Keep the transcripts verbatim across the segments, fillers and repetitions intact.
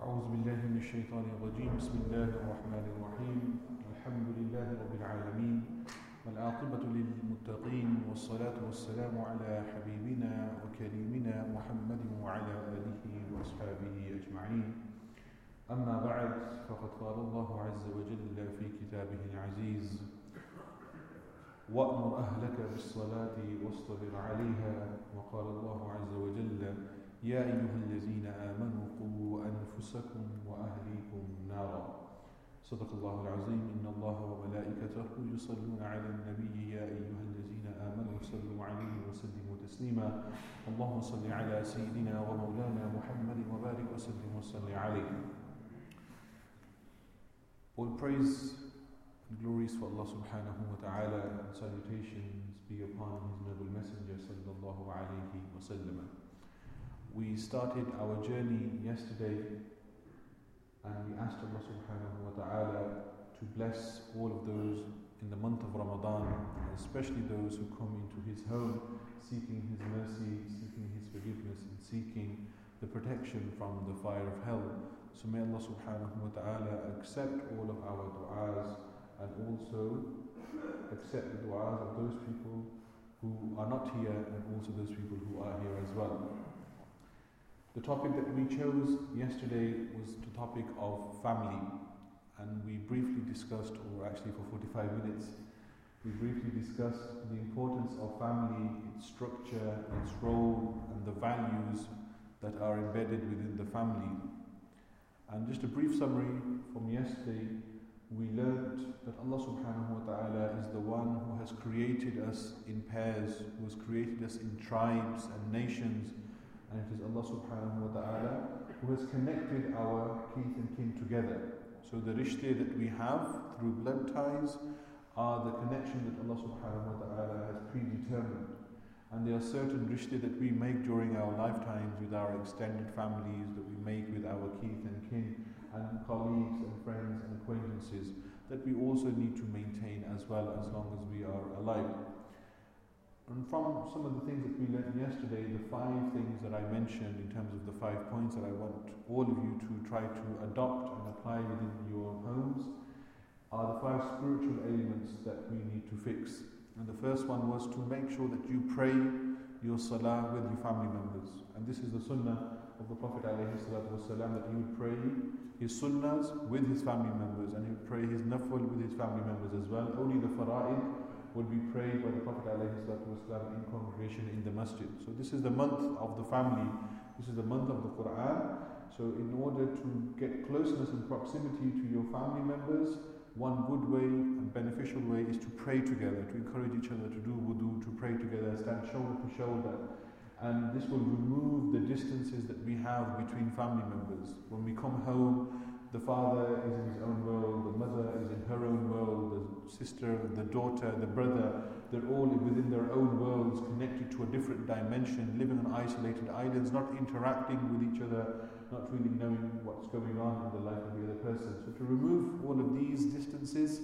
أعوذ بالله من الشيطان الرجيم بسم الله الرحمن الرحيم الحمد لله رب العالمين والعاقبة للمتقين والصلاة والسلام على حبيبنا وكريمنا محمد وعلى آله وأصحابه أجمعين أما بعد فقد قال الله عز وجل في كتابه العزيز وأمر أهلك بالصلاة واصطبر عليها وقال الله عز وجل يا أيها الذين آمنوا قوا أنفسكم وأهليكم نارا صدق الله العظيم إن الله وملائكته يصلون على النبي يا أيها الذين آمنوا صلوا عليه وسلموا تسليما اللهم صل على سيدنا ومولانا محمد وبارك وسلم وصل عليه. All praise and glories for Allah subhanahu wa ta'ala and salutations be upon His noble messenger sallallahu alayhi wa sallam. We started our journey yesterday and we asked Allah subhanahu wa ta'ala to bless all of those in the month of Ramadan, and especially those who come into His home seeking His mercy, seeking His forgiveness and seeking the protection from the fire of hell. So may Allah subhanahu wa ta'ala accept all of our du'as and also accept the du'as of those people who are not here and also those people who are here as well. The topic that we chose yesterday was the topic of family, and we briefly discussed, or actually for forty-five minutes, we briefly discussed the importance of family, its structure, its role, and the values that are embedded within the family. And just a brief summary from yesterday, we learned that Allah subhanahu wa ta'ala is the one who has created us in pairs, who has created us in tribes and nations. And it is Allah subhanahu wa ta'ala who has connected our kith and kin together. So the rishte that we have through blood ties are the connection that Allah subhanahu wa ta'ala has predetermined. And there are certain rishte that we make during our lifetimes with our extended families, that we make with our kith and kin and colleagues and friends and acquaintances, that we also need to maintain as well as long as we are alive. And from some of the things that we learned yesterday, the five things that I mentioned in terms of the five points that I want all of you to try to adopt and apply within your homes are the five spiritual elements that we need to fix. And the first one was to make sure that you pray your salah with your family members. And this is the sunnah of the Prophet ﷺ, that he would pray his sunnahs with his family members, and he would pray his nafl with his family members as well. Only the fara'id would be prayed by the Prophet ﷺ in congregation in the masjid. So this is the month of the family. This is the month of the Quran. So in order to get closeness and proximity to your family members, one good way and beneficial way is to pray together, to encourage each other to do wudu, to pray together, stand shoulder to shoulder. And this will remove the distances that we have between family members. When we come home, the father is in his own world, the mother is in her own world, the sister, the daughter, the brother, they're all within their own worlds, connected to a different dimension, living on isolated islands, not interacting with each other, not really knowing what's going on in the life of the other person. So to remove all of these distances,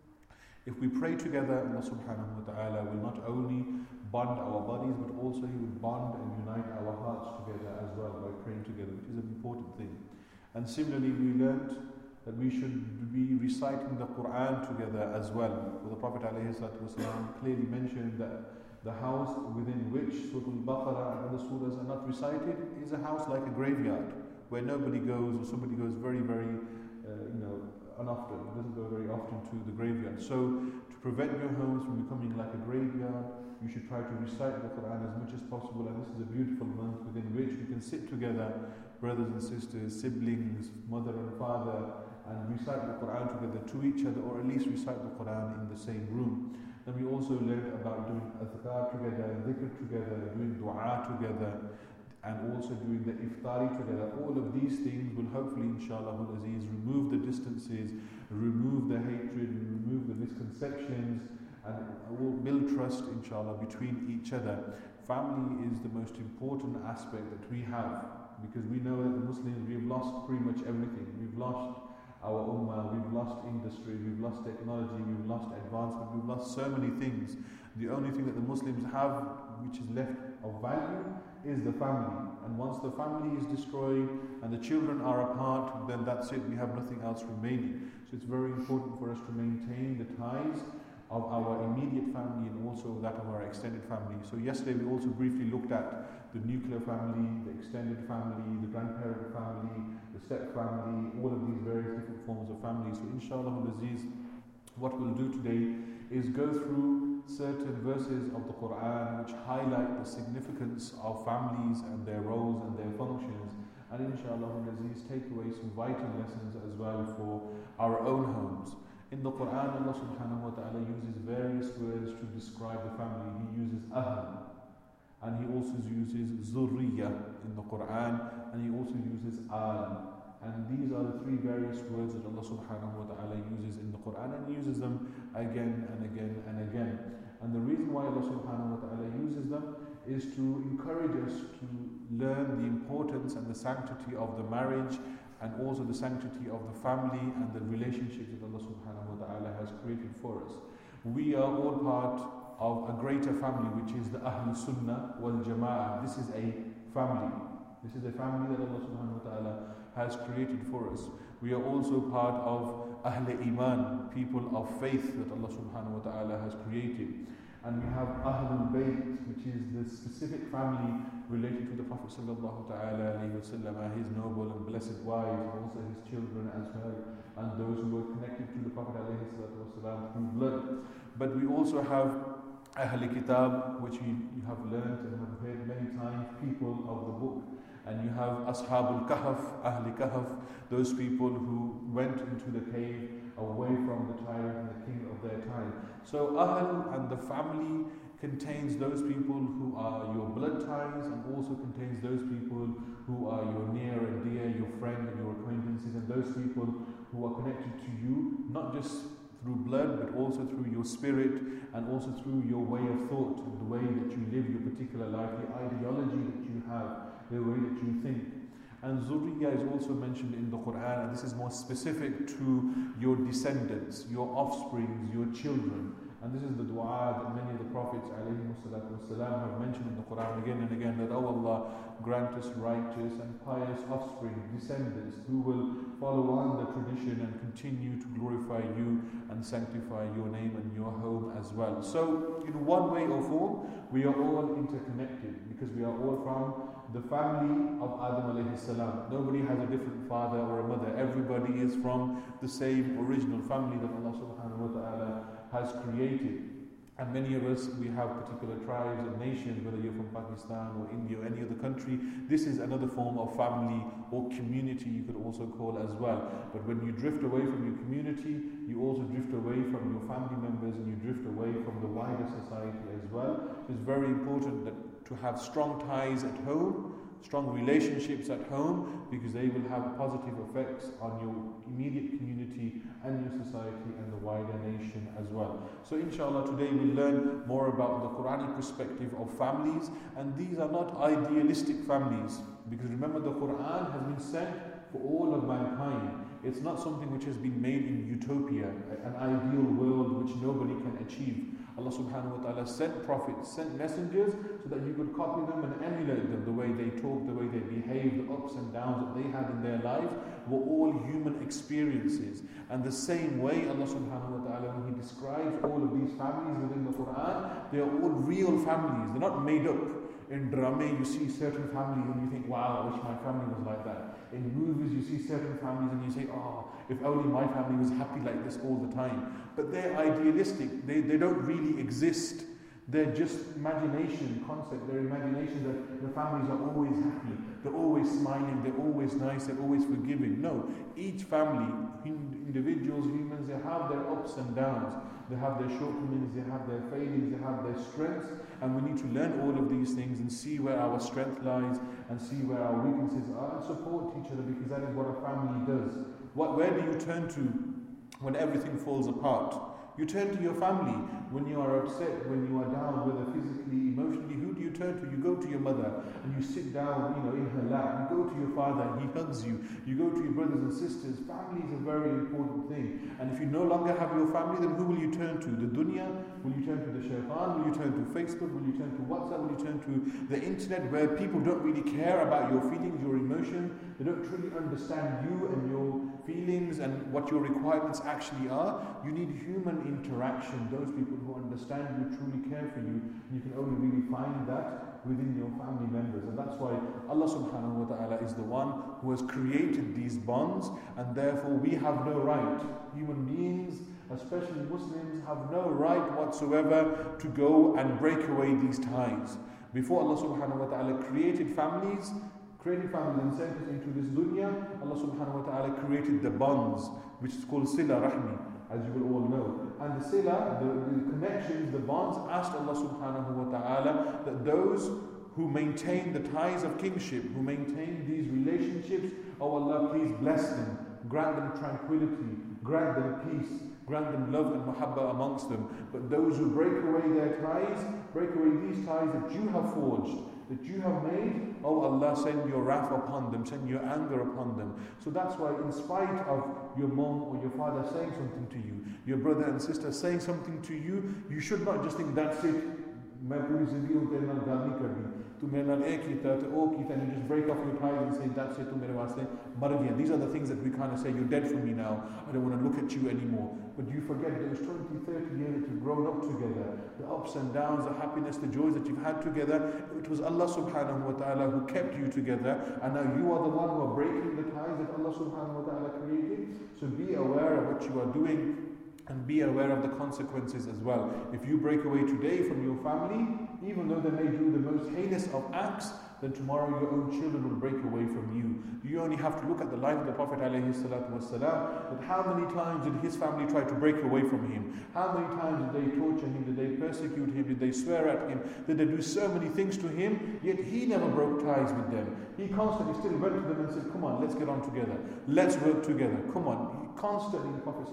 if we pray together, Allah subhanahu wa ta'ala will not only bond our bodies, but also He will bond and unite our hearts together as well by praying together, which is an important thing. And similarly, we learned that we should be reciting the Quran together as well. So the Prophet ﷺ clearly mentioned that the house within which Surah Al-Baqarah and other surahs are not recited is a house like a graveyard, where nobody goes, or somebody goes very, very, uh, you know, unoften, doesn't go very often to the graveyard. So to prevent your homes from becoming like a graveyard, you should try to recite the Quran as much as possible. And this is a beautiful month within which we can sit together, brothers and sisters, siblings, mother and father, and recite the Quran together to each other, or at least recite the Quran in the same room. Then we also learned about doing adhkar together, dhikr together, doing dua together, and also doing the iftari together. All of these things will hopefully, inshallah al-aziz, remove the distances, remove the hatred, remove the misconceptions, and will build trust, inshallah, between each other. Family is the most important aspect that we have, because we know that the Muslims, we've lost pretty much everything. We've lost our ummah, we've lost industry, we've lost technology, we've lost advancement, we've lost so many things. The only thing that the Muslims have which is left of value is the family. And once the family is destroyed and the children are apart, then that's it, we have nothing else remaining. So it's very important for us to maintain the ties of our immediate family and also that of our extended family. So yesterday we also briefly looked at the nuclear family, the extended family, the grandparent family, the step family, all of these various different forms of family. So inshallah al-Aziz, what we'll do today is go through certain verses of the Quran which highlight the significance of families and their roles and their functions, and inshallah al-Aziz take away some vital lessons as well for our own homes. In the Quran, Allah subhanahu wa ta'ala uses various words to describe the family. He uses ahl, and he also uses zurriya in the Quran, and he also uses al. And these are the three various words that Allah subhanahu wa ta'ala uses in the Quran, and he uses them again and again and again. And the reason why Allah subhanahu wa ta'ala uses them is to encourage us to learn the importance and the sanctity of the marriage, and also the sanctity of the family and the relationships that Allah subhanahu wa ta'ala has created for us. We are all part of a greater family, which is the Ahlul Sunnah wal Jama'ah. This is a family. This is a family that Allah subhanahu wa ta'ala has created for us. We are also part of Ahl Iman, people of faith that Allah subhanahu wa ta'ala has created. And we have Ahlul Bayt, which is the specific family related to the Prophet sallallahu ta'ala alayhi wa sallam, his noble and blessed wives, and also his children as well, and those who were connected to the Prophet alayhi salatu wasalam through blood. But we also have Ahl Kitab, which you, you have learned and have heard many times, people of the book. And you have Ashabul Kahf, Ahl Kahf, those people who went into the cave away from the tyrant and the king of their time. So Ahl and the family contains those people who are your blood ties, and also contains those people who are your near and dear, your friend and your acquaintances, and those people who are connected to you, not just through blood, but also through your spirit, and also through your way of thought, the way that you live your particular life, the ideology that you have, the way that you think. And Zurriya is also mentioned in the Quran, and this is more specific to your descendants, your offsprings, your children. And this is the dua that many of the prophets والسلام, have mentioned in the Quran again and again, that, oh Allah, grant us righteous and pious offspring, descendants, who will follow on the tradition and continue to glorify you and sanctify your name and your home as well. So, in one way or form, we are all interconnected, because we are all from the family of Adam alayhi salam. Nobody has a different father or a mother. Everybody is from the same original family that Allah subhanahu wa ta'ala has created. And many of us, we have particular tribes and nations, whether you're from Pakistan or India or any other country. This is another form of family or community, you could also call as well. But when you drift away from your community, you also drift away from your family members, and you drift away from the wider society as well. It's very important that to have strong ties at home, strong relationships at home, because they will have positive effects on your immediate community and your society and the wider nation as well. So inshallah today we'll learn more about the Quranic perspective of families, and these are not idealistic families, because remember, the Quran has been sent for all of mankind. It's not something which has been made in utopia, an ideal world which nobody can achieve. Allah subhanahu wa ta'ala sent prophets, sent messengers, so that you could copy them and emulate them. The way they talk, the way they behave, the ups and downs that they had in their lives were all human experiences. And the same way, Allah subhanahu wa ta'ala, when He describes all of these families within the Quran, they are all real families. They're not made up. In drama, you see certain families and you think, wow, I wish my family was like that. In movies, you see certain families and you say, oh, if only my family was happy like this all the time. But they're idealistic. They, they don't really exist. They're just imagination, concept. They're imagination that the families are always happy. They're always smiling. They're always nice. They're always forgiving. No, each family, individuals, humans, they have their ups and downs. They have their shortcomings, they have their failings, they have their strengths, and we need to learn all of these things and see where our strength lies and see where our weaknesses are, and support each other, because that is what a family does. What, where do you turn to when everything falls apart? You turn to your family when you are upset, when you are down, whether physically, emotionally. Who do you turn to? You go to your mother and you sit down, you know, in her lap. You go to your father and he hugs you. You go to your brothers and sisters. Family is a very important thing. And if you no longer have your family, then who will you turn to? The dunya? Will you turn to the shaitan? Will you turn to Facebook? Will you turn to WhatsApp? Will you turn to the internet, where people don't really care about your feelings, your emotions? They don't truly understand you and your feelings and what your requirements actually are. You need human interaction, those people who understand you, truly care for you. You can only really find that within your family members. And that's why Allah subhanahu wa ta'ala is the one who has created these bonds, and therefore we have no right, human beings, especially Muslims, have no right whatsoever to go and break away these ties. Before Allah subhanahu wa ta'ala created families, created families and sent us into this dunya, Allah subhanahu wa ta'ala created the bonds, which is called sila rahmi, as you will all know. And the sila, the, the connections, the bonds, asked Allah subhanahu wa ta'ala that those who maintain the ties of kingship, who maintain these relationships, oh Allah, please bless them, grant them tranquility, grant them peace, grant them love and mahabbah amongst them. But those who break away their ties, break away these ties that you have forged, that you have made, oh Allah, send your wrath upon them, send your anger upon them. So that's why, in spite of your mom or your father saying something to you, your brother and sister saying something to you, you should not just think, that's it, and you just break off your ties and say, that's it, these are the things that we kind of say, you're dead for me now, I don't want to look at you anymore. But you forget those twenty, thirty years that you've grown up together, the ups and downs, the happiness, the joys that you've had together. It was Allah subhanahu wa ta'ala who kept you together, and now you are the one who are breaking the ties that Allah subhanahu wa ta'ala created. So be aware of what you are doing, and be aware of the consequences as well. If you break away today from your family, even though they may do the most heinous of acts, then tomorrow your own children will break away from you. You only have to look at the life of the Prophet ﷺ, that how many times did his family try to break away from him? How many times did they torture him? Did they persecute him? Did they swear at him? Did they do so many things to him? Yet he never broke ties with them. He constantly still went to them and said, come on, let's get on together. Let's work together. Come on. He constantly, the Prophet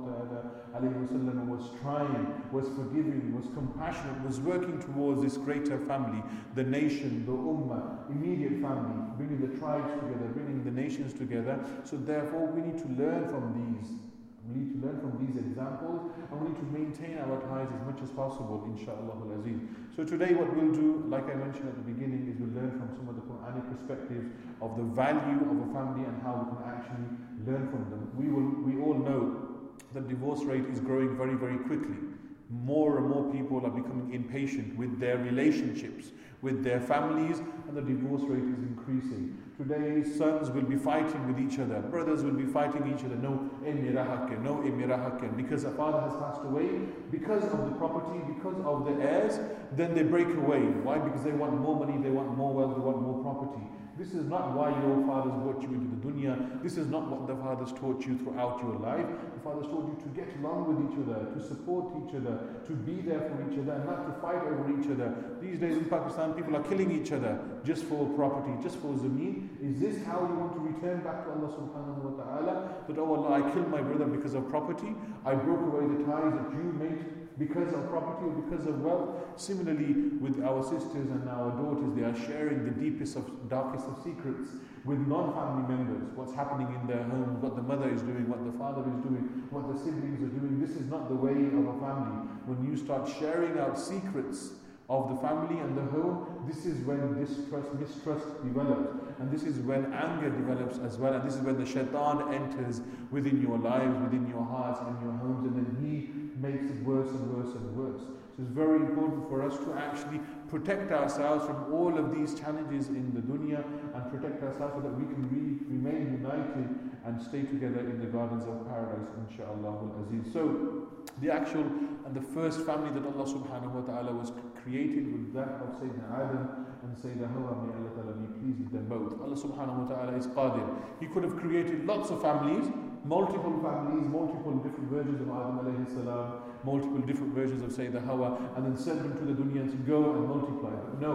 ﷺ was trying, was forgiving, was compassionate, was working towards this greater family, the nation, the ummah, immediate family, bringing the tribes together, bringing the nations together. So therefore we need to learn from these. We need to learn from these examples, and we need to maintain our ties as much as possible, inshaAllah al-Aziz. So today what we'll do, like I mentioned at the beginning, is we'll learn from some of the Quranic perspectives of the value of a family and how we can actually learn from them. We will, we all know that divorce rate is growing very, very quickly. More and more people are becoming impatient with their relationships, with their families, and the divorce rate is increasing. Today, sons will be fighting with each other, brothers will be fighting each other. No, emirahaken, no emirahaken, because a father has passed away, because of the property, because of the heirs, then they break away. Why? Because they want more money, they want more wealth, they want more property. This is not why your fathers brought you into the dunya. This is not what the fathers taught you throughout your life. The fathers taught you to get along with each other, to support each other, to be there for each other, and not to fight over each other. These days in Pakistan, people are killing each other just for property, just for zameen. Is this how you want to return back to Allah subhanahu wa ta'ala? That, oh Allah, I killed my brother because of property. I broke away the ties that you made because of property or because of wealth. Similarly, with our sisters and our daughters, they are sharing the deepest of, darkest of secrets with non-family members. What's happening in their homes, what the mother is doing, what the father is doing, what the siblings are doing. This is not the way of a family. When you start sharing out secrets of the family and the home, this is when distrust, mistrust develops. And this is when anger develops as well. And this is when the shaitan enters within your lives, within your hearts and your homes, and then he makes it worse and worse and worse. So it's very important for us to actually protect ourselves from all of these challenges in the dunya, and protect ourselves so that we can re remain united and stay together in the gardens of paradise, inshaAllah al-Aziz. So the actual and the first family that Allah subhanahu wa ta'ala was created with that of Sayyidina Adam and Sayyidina Hawa, may Allah ta'ala be pleased with them both. Allah subhanahu wa ta'ala is qadir. He could have created lots of families, multiple families, multiple different versions of Adam alayhi salam, multiple different versions of Sayyidina Hawa, and then send them to the dunya and say, go and multiply. But no,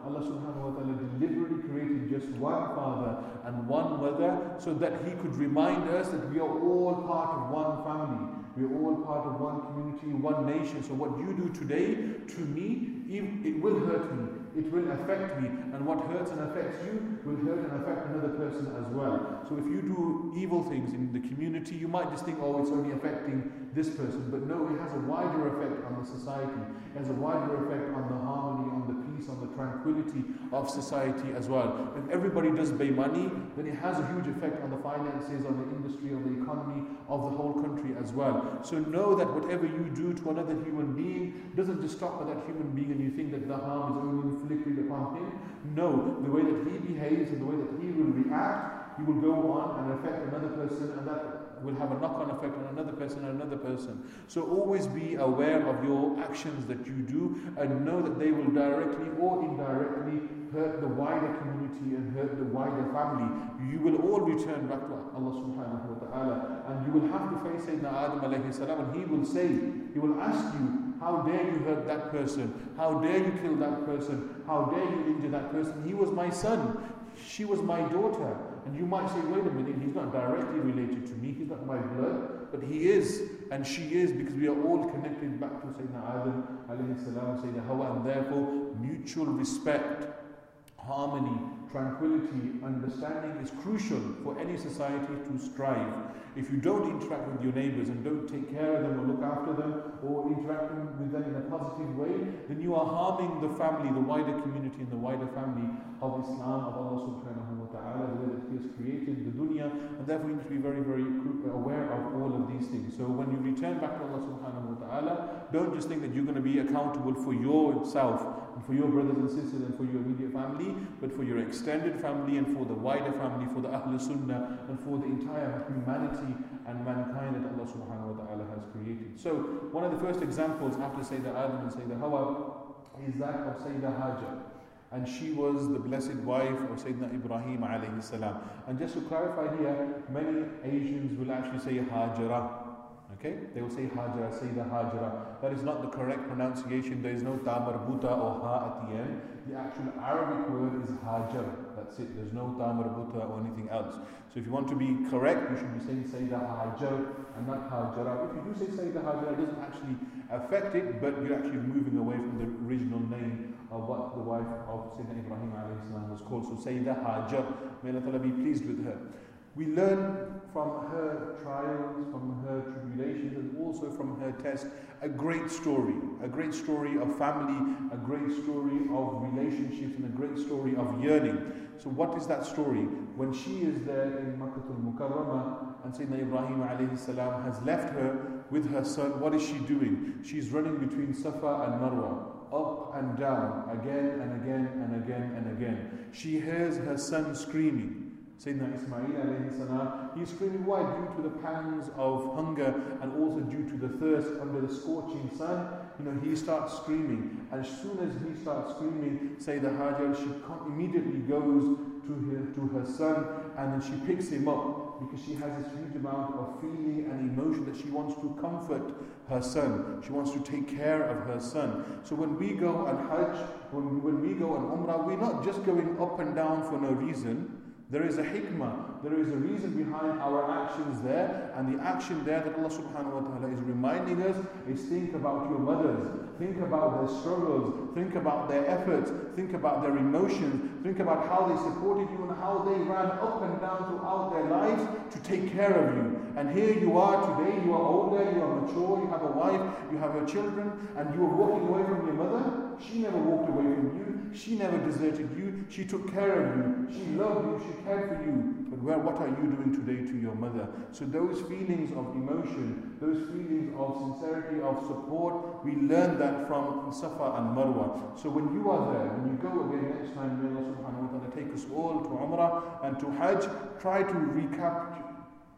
Allah subhanahu wa ta'ala deliberately created just one father and one mother so that He could remind us that we are all part of one family. We are all part of one community, one nation. So what you do today to me, it will hurt me. It will affect me. And what hurts and affects you will hurt and affect another person as well. So if you do evil things in the community, you might just think, oh, it's only affecting this person. But no, it has a wider effect on the society. It has a wider effect on the harmony, on the peace, on the tranquility of society as well. If everybody does money, then it has a huge effect on the finances, on the industry, on the economy of the whole country as well. So know that whatever you do to another human being doesn't just stop with that human being and you think that the harm is only inflicted upon him. No, the way that he behaves and the way that he will react, he will go on and affect another person, and that will have a knock-on effect on another person and another person. So always be aware of your actions that you do and know that they will directly or indirectly hurt the wider community and hurt the wider family. You will all return back to Allah subhanahu wa ta'ala, and you will have to face Sayyidina Adam alayhi salam, and he will say, he will ask you, how dare you hurt that person? How dare you kill that person? How dare you injure that person? He was my son. She was my daughter. And you might say, wait a minute, he's not directly related to me. He's not my blood. But he is, and she is, because we are all connected back to Sayyidina Adam alayhi salam, Sayyidina Hawa, and therefore mutual respect, harmony, tranquility, understanding is crucial for any society to strive. If you don't interact with your neighbors and don't take care of them or look after them or interact with them in a positive way, then you are harming the family, the wider community and the wider family of Islam, of Allah subhanahu wa ta'ala, the way that He has created the dunya, and therefore you need to be very, very aware of all of these things. So when you return back to Allah subhanahu wa ta'ala, don't just think that you're going to be accountable for yourself and for your brothers and sisters and for your immediate family, but for your extended family and for the wider family, for the Ahl Sunnah and for the entire humanity and mankind that Allah subhanahu wa ta'ala has created. So one of the first examples after Sayyidina Adam and Sayyidina Hawa is that of Sayyidina Hajar. And she was the blessed wife of Sayyidina Ibrahim alayhi salam. And just to clarify here, many Asians will actually say Hajara. Okay? They will say Hajara, Sayyida Hajara. That is not the correct pronunciation. There is no ta marbuta or ha at the end. The actual Arabic word is Hajar. That's it. There's no ta marbuta or anything else. So if you want to be correct, you should be saying Sayyida Hajar and not Hajara. If you do say Sayyida Hajara, it doesn't actually affect it, but you're actually moving away from the original name of what the wife of Sayyidina Ibrahim alayhi salam was called. So Sayyida Hajar, may Allah Ta'ala be pleased with her. We learn from her trials, from her tribulations, and also from her test, a great story. A great story of family, a great story of relationships, and a great story of yearning. So what is that story? When she is there in Makkah al-Mukarramah, and Sayyidina Ibrahim alayhi salam has left her with her son, what is she doing? She's running between Safa and Marwa, up and down, again and again and again and again. She hears her son screaming. Sayyidina Ismail alayhi salam, he's screaming, why? Due to the pangs of hunger and also due to the thirst under the scorching sun. You know, he starts screaming. And as soon as he starts screaming, Sayyidina Hajar, she immediately goes to her, to her son, and then she picks him up because she has this huge amount of feeling and emotion that she wants to comfort her son. She wants to take care of her son. So when we go on Hajj, when, when we go on Umrah, we're not just going up and down for no reason. There is a hikmah, there is a reason behind our actions there, and the action there that Allah subhanahu wa ta'ala is reminding us is think about your mothers, think about their struggles, think about their efforts, think about their emotions, think about how they supported you and how they ran up and down throughout their lives to take care of you. And here you are today, you are older, you are mature, you have a wife, you have your children, and you are walking away from your mother. She never walked away from you. She never deserted you. She took care of you. She loved you. She cared for you. But well, what are you doing today to your mother? So those feelings of emotion, those feelings of sincerity, of support, we learn that from Safa and Marwa. So when you are there, when you go again next time, may Allah subhanahu wa ta'ala take us all to Umrah and to Hajj, try to recap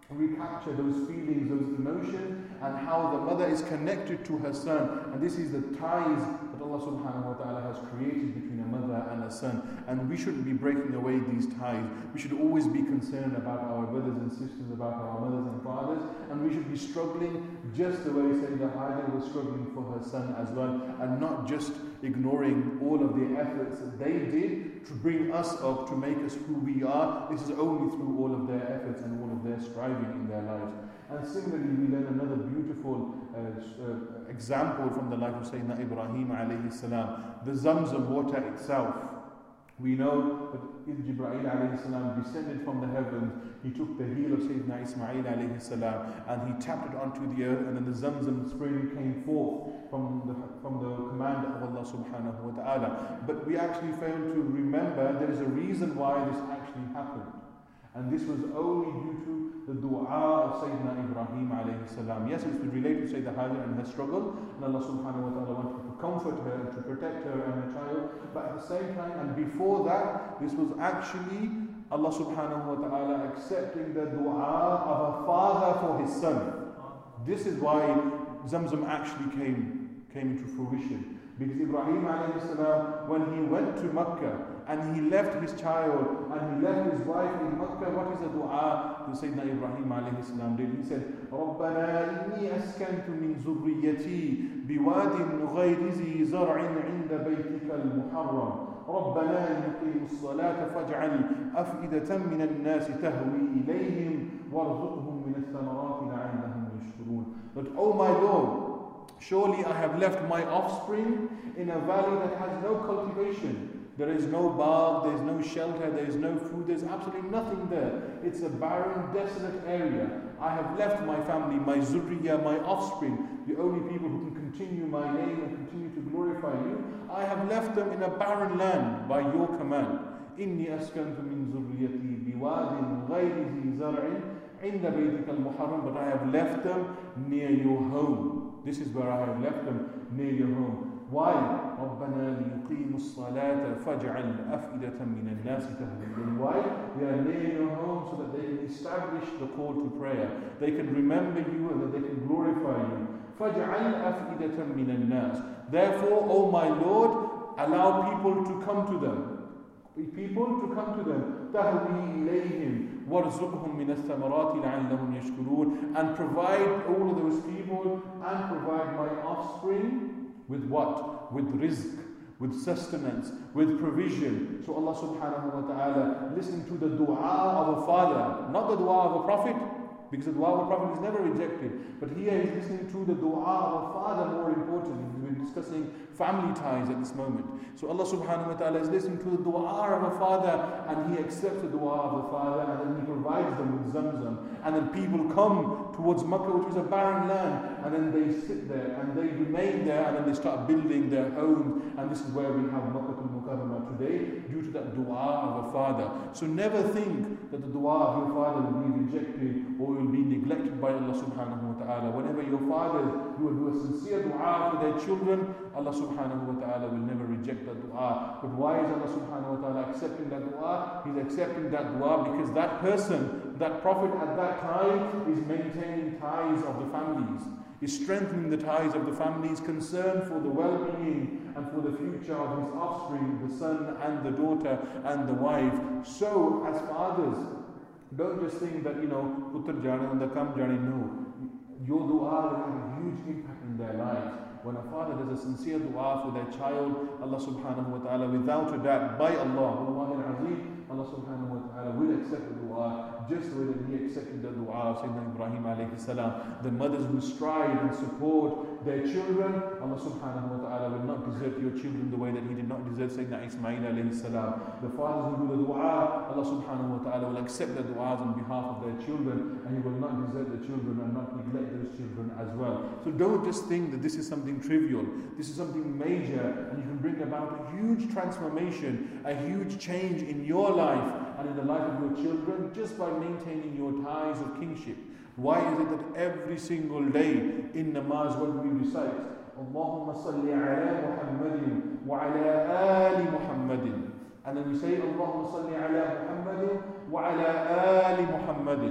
recapture those feelings, those emotions, and how the mother is connected to her son. And this is the ties that Allah subhanahu wa ta'ala has created between a mother and a son. And we shouldn't be breaking away these ties. We should always be concerned about our brothers and sisters, about our mothers and fathers, and we should be struggling just the way Sayyidah Hajar was struggling for her son as well, and not just ignoring all of the efforts that they did to bring us up, to make us who we are. This is only through all of their efforts and all of their striving in their lives. And similarly, we learn another beautiful uh, uh, example from the life of Sayyidina Ibrahim alayhi salam. The Zamzam water itself. We know that if Jibreel alayhi salam descended from the heavens, he took the heel of Sayyidina Ismail alayhi salam and he tapped it onto the earth, and then the Zamzam spring came forth from the, from the command of Allah subhanahu wa ta'ala. But we actually fail to remember there is a reason why this actually happened. And this was only due to the dua of Sayyidina Ibrahim alayhi salam. Yes, it was related to Sayyidah Hajar and her struggle, and Allah subhanahu wa ta'ala wanted to comfort her and to protect her and her child. But at the same time, and before that, this was actually Allah subhanahu wa ta'ala accepting the dua of a father for his son. This is why Zamzam actually came, came into fruition. Because Ibrahim alayhi salam, when he went to Makkah and he left his child and he left his wife in Makkah, what is the dua that Sayyidina Ibrahim alayhi salam did? He said, رَبَّنَا إِنِّي أَسْكَنْتُ مِنْ ذُرِّيَّتِي بِوَادٍ غَيْرِ ذِي زَرْعٍ عِنْدَ بَيْتِكَ الْمُحَرَّمِ رَبَّنَا يُقِيمُوا الصَّلَاةَ فَاجْعَلْ أَفْئِدَةً مِنَ النَّاسِ تَهْوِي إِلَيْهِمْ وَارْزُقْهُم مِنَ الثَّمَرَاتِ لَعَلَّهُمْ يَشْكُرُونَ. But, oh my Lord, surely I have left my offspring in a valley that has no cultivation. There is no bath, there is no shelter, there is no food, there is absolutely nothing there. It's a barren, desolate area. I have left my family, my zurriya, my offspring, the only people who can continue my name and continue to glorify you. I have left them in a barren land by your command. إِنِّي أَسْكَنْتُ مِنْ ذُرِّيَّتِي بِوَادٍ غَيْرِ ذِي زَرْعٍ عِنْدَ بَيْتِكَ الْمُحَرَّمِ. But I have left them near your home. This is where I have left them, near your home. Why? رَبَّنَا لِيُقِيمُوا الصَّلَاةَ فَاجْعَلْ أَفْئِدَةً مِنَ النَّاسِ تَهْوِي. Why? They are near your home so that they can establish the call to prayer. They can remember you and that they can glorify you. فَاجْعَلْ أَفْئِدَةً مِنَ النَّاسِ. Therefore, O my Lord, allow people to come to them. People to come to them. تَهْوِي إِلَيْهِمْ وَارْزُقْهُم مِنَ الثَّمَرَاتِ لَعَلَّهُمْ يَشْكُرُونَ. And provide all of those people and provide my offspring with what? With rizq, with sustenance, with provision. So Allah subhanahu wa ta'ala, listening to the dua of a father, not the dua of a prophet, because the dua of a prophet is never rejected. But here he's listening to the dua of a father, more importantly. We've been discussing family ties at this moment. So Allah subhanahu wa ta'ala is listening to the dua of a father, and he accepts the dua of the father, and then he provides them with Zamzam. And then people come towards Makkah, which was a barren land, and then they sit there, and they remain there, and then they start building their homes. And this is where we have Makkah al-Mukarramah today, due to that dua of a father. So never think that the dua of your father will be rejected or will be neglected by Allah subhanahu wa ta'ala. Whenever your fathers will do a sincere dua for their children, Allah subhanahu wa ta'ala will never reject that dua. But why is Allah subhanahu wa ta'ala accepting that dua? He's accepting that dua because that person, that prophet at that time, is maintaining ties of the families, is strengthening the ties of the families, concerned for the well-being and for the future of his offspring, the son and the daughter and the wife. So, as fathers, don't just think that, you know, Puttar Jani and the Kam Jani. No. Your dua will have a huge impact in their lives. When a father does a sincere dua for their child, Allah subhanahu wa ta'ala, without a doubt, by Allah, Wallahi al-Azim, Allah subhanahu wa ta'ala will accept the dua just the way that he accepted the dua of Sayyidina Ibrahim alayhi salam. The mothers who strive and support their children, Allah subhanahu wa ta'ala will not desert your children the way that he did not desert Sayyidina Ismail alayhi salam. The fathers who do the dua, Allah subhanahu wa ta'ala will accept the duas on behalf of their children, and he will not desert the children and not neglect those children as well. So don't just think that this is something trivial. This is something major, and you can bring about a huge transformation, a huge change in your life and in the life of your children just by maintaining your ties of kingship. Why is it that every single day in namaz when we recite Allahumma salli ala Muhammadin wa ala ali Muhammadin, and then we say Allahumma salli ala Muhammadin wa ala ali Muhammadin,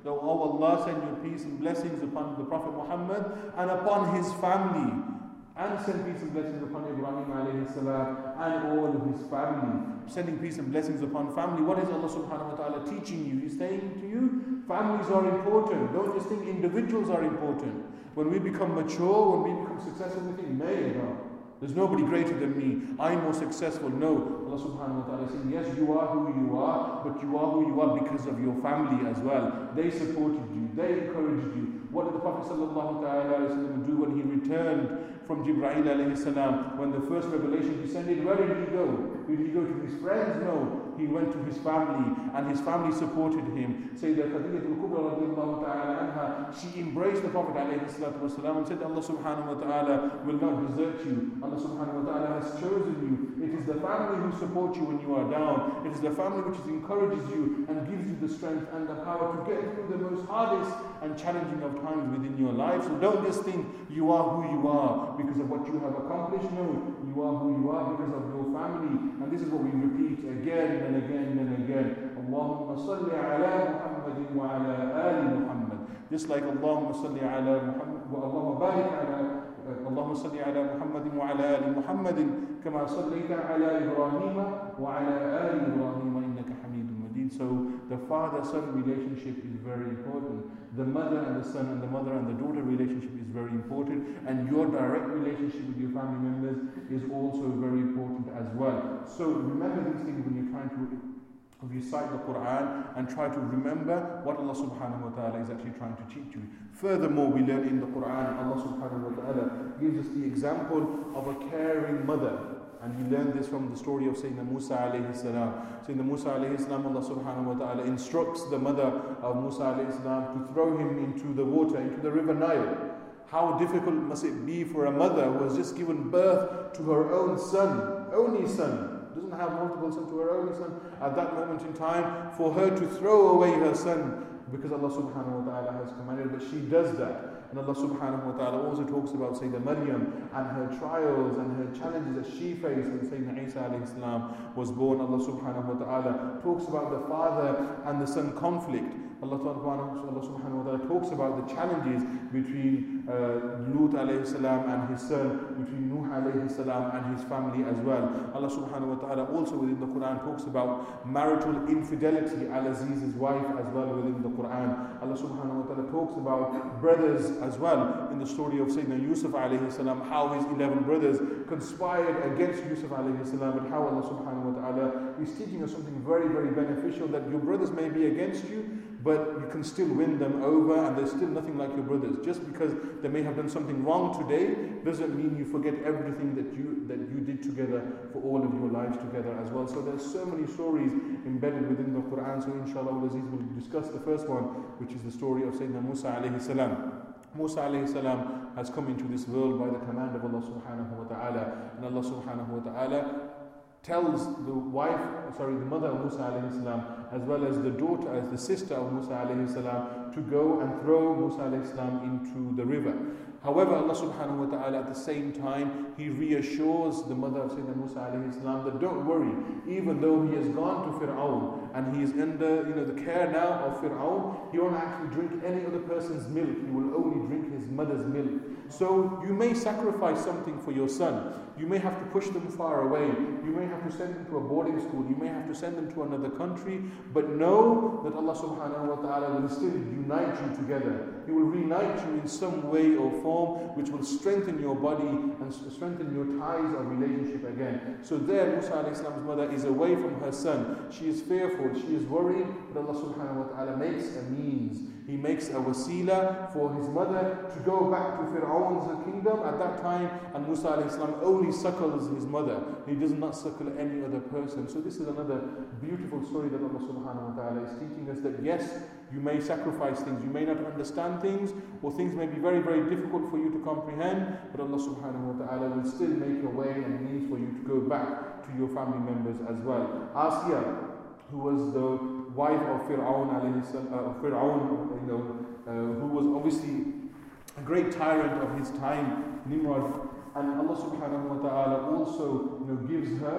So, oh Allah, send your peace and blessings upon the Prophet Muhammad and upon his family. And send peace and blessings upon Ibrahim alayhi salam and all of his family. Sending peace and blessings upon family. What is Allah subhanahu wa ta'ala teaching you? He's saying to you, families are important. Don't just think individuals are important. When we become mature, when we become successful, we think, may no. There's nobody greater than me. I'm more successful. No. Allah subhanahu wa ta'ala is saying, yes, you are who you are, but you are who you are because of your family as well. They supported you. They encouraged you. What did the Prophet sallallahu ta'ala do when he returned from Jibreel alayhi salam? When the first revelation descended, where did he go? Did he go to his friends? No. He went to his family, and his family supported him. Sayyidah Khadijah al-Kubra radiallahu ta'ala anha, she embraced the Prophet alayhi salatu wasalam and said, Allah subhanahu wa ta'ala will not desert you. Allah subhanahu wa ta'ala has chosen you. It is the family who support you when you are down. It is the family which encourages you and gives you the strength and the power to get through the most hardest and challenging of times within your life. So don't just think you are who you are because of what you have accomplished. No, you are who you are because of your family. And this is what we repeat again and again and again. Allahumma salli ala Muhammadin wa ala ali Muhammad. Just like Allahumma salli ala Muhammad wa Allahumma barik ala اللهم صل على محمد وعلى آل محمد كما صليت على إبراهيم وعلى آل إبراهيم إنك حميد مجيد. So the father-son relationship is very important. The mother and the son and the mother and the daughter relationship is very important. And your direct relationship with your family members is also very important as well. So remember these things when you're trying to recite the Quran and try to remember what Allah subhanahu wa ta'ala is actually trying to teach you. Furthermore, we learn in the Quran, Allah subhanahu wa ta'ala gives us the example of a caring mother. And we learn this from the story of Sayyidina Musa alayhi salam. Sayyidina Musa alayhi salam, Allah subhanahu wa ta'ala instructs the mother of Musa alayhi salam to throw him into the water, into the river Nile. How difficult must it be for a mother who has just given birth to her own son, only son, doesn't have multiple sons, to her only son, at that moment in time, for her to throw away her son because Allah subhanahu wa ta'ala has commanded, but she does that. And Allah subhanahu wa ta'ala also talks about Sayyidina Maryam and her trials and her challenges that she faced when Sayyidina Isa alayhi salam was born. Allah subhanahu wa ta'ala talks about the father and the son conflict. Allah subhanahu wa ta'ala talks about the challenges between uh, Lut alayhi salam and his son, between Nuh alayhi salam and his family as well. Allah subhanahu wa ta'ala also within the Quran talks about marital infidelity, Al-Aziz's wife as well within the Quran. Allah subhanahu wa ta'ala talks about brothers as well in the story of Sayyidina Yusuf alayhi salam, how his eleven brothers conspired against Yusuf alayhi salam, and how Allah subhanahu wa ta'ala is teaching us something very, very beneficial, that your brothers may be against you, but you can still win them over, and there's still nothing like your brothers. Just because they may have done something wrong today doesn't mean you forget everything that you that you did together for all of your lives together as well. So there's so many stories embedded within the Quran. So inshallah Aziz will discuss the first one, which is the story of Sayyidina Musa alayhi salam. Musa alayhi salam has come into this world by the command of Allah subhanahu wa ta'ala, and Allah subhanahu wa ta'ala tells the wife, sorry, the mother of Musa alayhi salam, as well as the daughter, as the sister of Musa alayhi salam, to go and throw Musa alayhi salam into the river. However, Allah subhanahu wa ta'ala at the same time, He reassures the mother of Sayyidina Musa alayhi salam that don't worry, even though he has gone to Fir'aun and he is under you know, the care now of Fir'aun, he won't actually drink any other person's milk, he will only drink his mother's milk. So you may sacrifice something for your son. You may have to push them far away. You may have to send them to a boarding school. You may have to send them to another country. But know that Allah subhanahu wa ta'ala will still unite you together. He will reunite you in some way or form which will strengthen your body and strengthen your ties of relationship again. So there Musa alayhi salam's mother is away from her son. She is fearful. She is worried. But Allah subhanahu wa ta'ala makes a means. He makes a wasila for his mother to go back to Fir'aun's kingdom at that time, and Musa alayhi salam only suckles his mother. He does not suckle any other person. So this is another beautiful story that Allah subhanahu wa ta'ala is teaching us, that yes, you may sacrifice things, you may not understand things, or things may be very, very difficult for you to comprehend, but Allah subhanahu wa ta'ala will still make a way and means for you to go back to your family members as well. Asiya, who was the wife of Fir'aun, uh, Fir'aun you know, uh, who was obviously a great tyrant of his time, Nimrod, and Allah subhanahu wa ta'ala also you know, gives her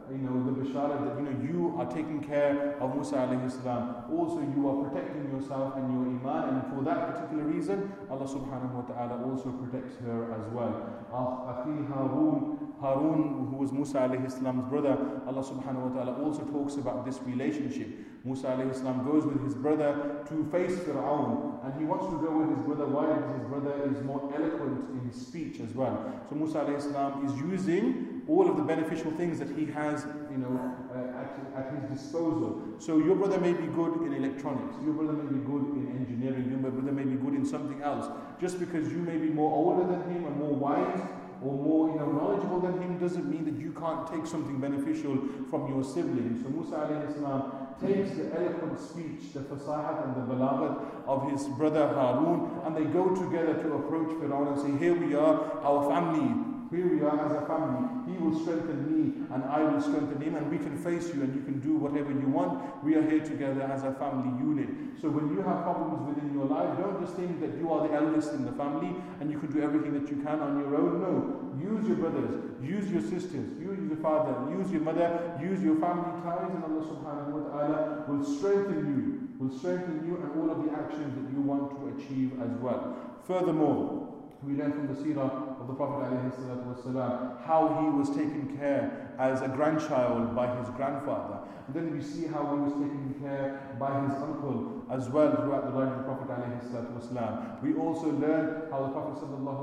you know, the bishara that, you know, you are taking care of Musa alayhi salam. Also, you are protecting yourself and your iman, and for that particular reason, Allah subhanahu wa ta'ala also protects her as well. Akhi Harun, Harun, who was Musa alayhi salam's brother, Allah subhanahu wa ta'ala also talks about this relationship. Musa alayhi salam goes with his brother to face Fir'aun, and he wants to go with his brother. Why? Because his brother is more eloquent in his speech as well. So Musa alayhi salam is using all of the beneficial things that he has, you know, uh, at, at his disposal. So your brother may be good in electronics, your brother may be good in engineering, your brother may be good in something else. Just because you may be more older than him and more wise or more, you know, knowledgeable than him doesn't mean that you can't take something beneficial from your siblings. So Musa alayhi salam takes the eloquent speech, the fasahat and the balaghat of his brother Harun, and they go together to approach Fir'aun and say, here we are, our family, here we are as a family. He will strengthen me and I will strengthen him, and we can face you and you can do whatever you want. We are here together as a family unit. So when you have problems within your life, don't just think that you are the eldest in the family and you can do everything that you can on your own. No. Use your brothers, use your sisters, use your father, use your mother, use your family ties, and Allah subhanahu wa ta'ala will strengthen you, will strengthen you and all of the actions that you want to achieve as well. Furthermore, we learn from the seerah of the Prophet ﷺ how he was taken care as a grandchild by his grandfather. And then we see how he was taken care by his uncle as well throughout the life of the Prophet ﷺ. We also learn how the Prophet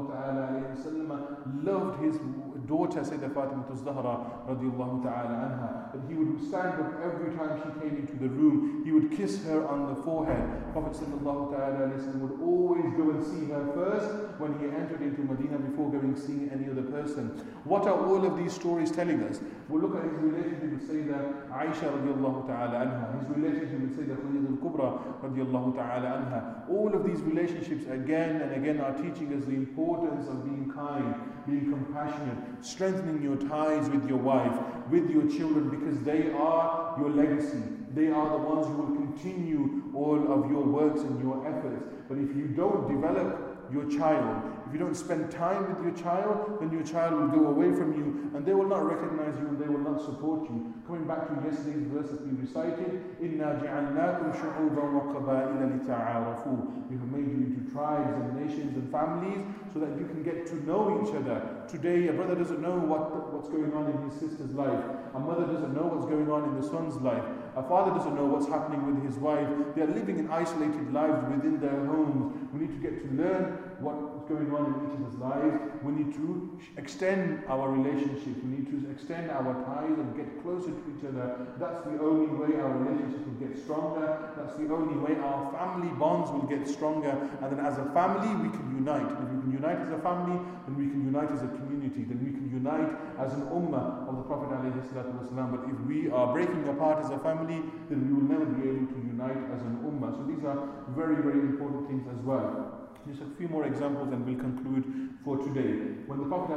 ﷺ loved his daughter Sayyidah Fatima az-Zahra radiallahu ta'ala anha, that he would stand up every time she came into the room, he would kiss her on the forehead. Prophet sallallahu ta'ala would always go and see her first when he entered into Medina before going seeing any other person. What are all of these stories telling us? We'll look at his relationship with Sayyidah Aisha radiallahu ta'ala anha, his relationship with Sayyidah Khadija al-Kubra radiallahu ta'ala anha. All of these relationships again and again are teaching us the importance of being kind, being compassionate, strengthening your ties with your wife, with your children, because they are your legacy. They are the ones who will continue all of your works and your efforts. But if you don't develop your child, if you don't spend time with your child, then your child will go away from you and they will not recognize you and they will not support you. Coming back to yesterday's verse that we recited, إِنَّا جَعَلْنَاكُمْ شُعُوبًا وَقَبَائِلَ لِتَعَارَفُوا. We have made you into tribes and nations and families so that you can get to know each other. Today, a brother doesn't know what, what's going on in his sister's life. A mother doesn't know what's going on in the son's life. A father doesn't know what's happening with his wife. They are living in isolated lives within their homes. We need to get to learn what's going on in each other's lives. We need to extend our relationship. We need to extend our ties and get closer to each other. That's the only way our relationship will get stronger. That's the only way our family bonds will get stronger. And then as a family, we can unite. If we can unite as a family, then we can unite as a community. Then we can unite as an ummah of the Prophet ﷺ. But if we are breaking apart as a family, then we will never be able to unite as an ummah. So these are very, very important things as well. Just a few more examples and we'll conclude for today. When the Prophet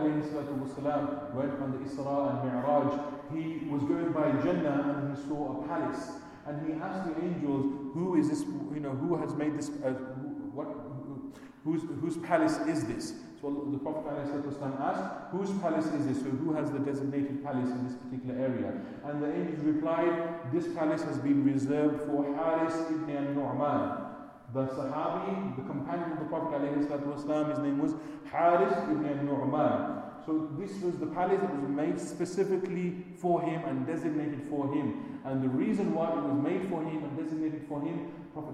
ﷺ went on the Isra and Mi'raj, he was going by Jannah and he saw a palace. And he asked the angels, who is this, you know, who has made this, uh, what, whose, whose palace is this? So the Prophet ﷺ asked, whose palace is this? So who has the designated palace in this particular area? And the angels replied, this palace has been reserved for Haris ibn al-Nu'man. The Sahabi, the companion of the Prophet ﷺ, his name was Haris ibn al-Nu'man. So this was the palace that was made specifically for him and designated for him. And the reason why it was made for him and designated for him, Prophet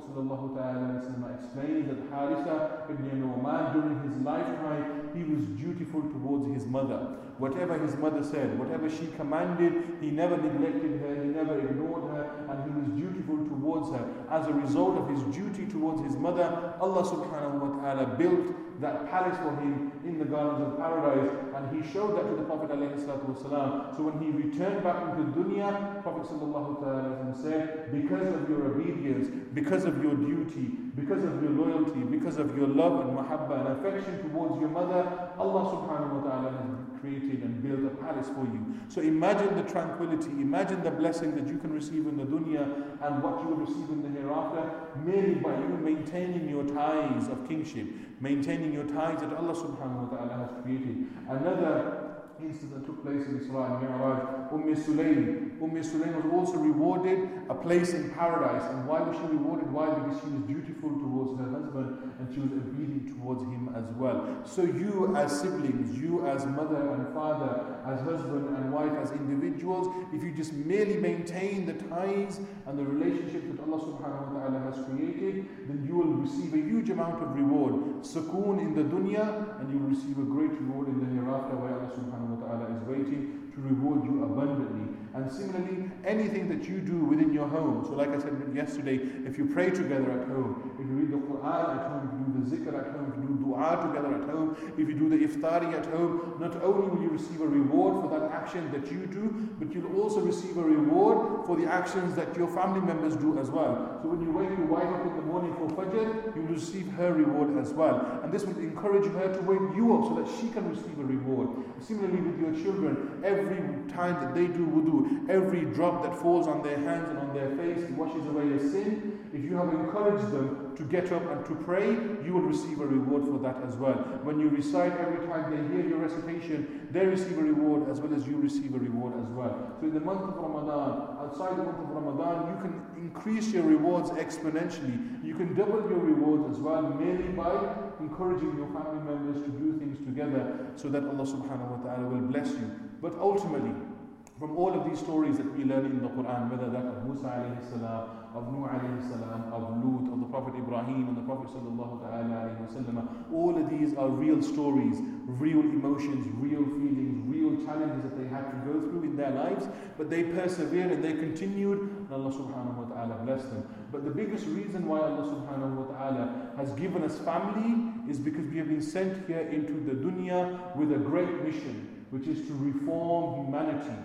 ﷺ explains that Harisa ibn Nu'man, during his lifetime, he was dutiful towards his mother. Whatever his mother said, whatever she commanded, he never neglected her, he never ignored her, and he was dutiful towards her. As a result of his duty towards his mother, Allah subhanahu wa ta'ala built that palace for him in the gardens of paradise, and he showed that to the Prophet ﷺ. So when he returned back into dunya, Prophet ﷺ said, because of your obedience, because of your duty, because of your loyalty, because of your love and mahabbah and affection towards your mother, Allah subhanahu wa ta'ala has created and built a palace for you. So imagine the tranquility, imagine the blessing that you can receive in the dunya and what you will receive in the hereafter, merely by you maintaining your ties of kingship, maintaining your ties that Allah subhanahu wa ta'ala has created. Another instance that took place in Isra and Mi'raj, Umm Sulaym. Umm Sulaym was also rewarded a place in paradise. And why was she rewarded? Why? Because she was dutiful towards her husband and she was obedient towards him as well. So you as siblings, you as mother and father, as husband and wife, as individuals, if you just merely maintain the ties and the relationships that Allah subhanahu wa ta'ala has created, then you will receive a huge amount of reward. Sukoon in the dunya, and you will receive a great reward in the hereafter, where Allah subhanahu wa ta'ala is waiting to reward you abundantly. And similarly, anything that you do within your home. So like I said yesterday, if you pray together at home, if you read the Quran at home, if you do the zikr at home, if you do dua together at home, if you do the iftari at home, not only will you receive a reward for that action that you do, but you'll also receive a reward for the actions that your family members do as well. So when you wake your wife up in the morning for Fajr, you will receive her reward as well. And this will encourage her to wake you up so that she can receive a reward. Similarly with your children, every time that they do wudu, every drop that falls on their hands and on their face washes away a sin. If you have encouraged them to get up and to pray, you will receive a reward for that as well. When you recite, every time they hear your recitation, they receive a reward as well as you receive a reward as well. So in the month of Ramadan, outside the month of Ramadan, you can increase your rewards exponentially. You can double your rewards as well, merely by encouraging your family members to do things together so that Allah subhanahu wa ta'ala will bless you. But ultimately, from all of these stories that we learn in the Quran, whether that of Musa alayhi salam, of Nuh alayhi salam, of Lut, of the Prophet Ibrahim and the Prophet sallallahu alayhi wa sallam, all of these are real stories, real emotions, real feelings, real challenges that they had to go through in their lives, but they persevered and they continued, and Allah subhanahu wa ta'ala blessed them. But the biggest reason why Allah subhanahu wa ta'ala has given us family is because we have been sent here into the dunya with a great mission, which is to reform humanity,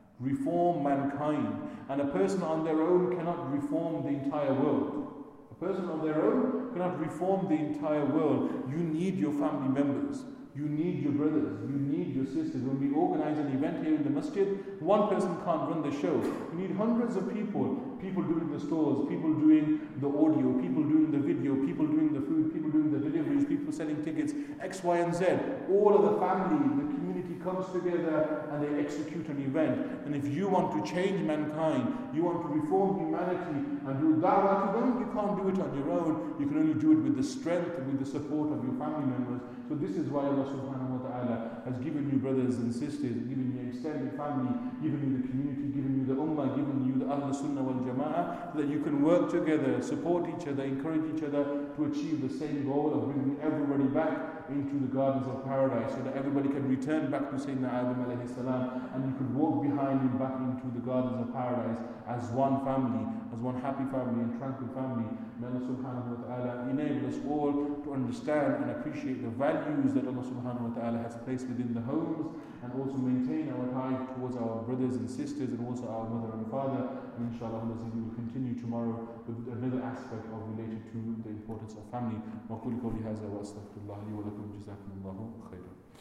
reform mankind. And a person on their own cannot reform the entire world. A person on their own cannot reform the entire world. You need your family members. You need your brothers. You need your sisters. When we organize an event here in the masjid, one person can't run the show. You need hundreds of people. People doing the stores, people doing the audio, people doing the video, people doing the food, people doing the deliveries, people selling tickets, X, Y, and Z. All of the family, the community comes together and they execute an event. And if you want to change mankind, you want to reform humanity and do da'wah to them, you can't do it on your own. You can only do it with the strength and with the support of your family members. So this is why Allah subhanahu wa ta'ala has given you brothers and sisters, given you extended family, given you the community, given you the ummah, given you the Ahl Sunnah wal Jama'ah, so that you can work together, support each other, encourage each other to achieve the same goal of bringing everybody back into the gardens of paradise, so that everybody can return back to Sayyidina Adam alayhi salam, and you could walk behind him back into the gardens of paradise as one family, as one happy family and tranquil family. May Allah subhanahu wa ta'ala enable us all to understand and appreciate the values that Allah subhanahu wa ta'ala has placed within the homes, and also maintain our ties towards our brothers and sisters and also our mother and father. And inshallah we will continue tomorrow with another aspect of related to the importance of family. وأقول قولي هذا وأستغفر الله لي ولكم جزاكم الله خيرا.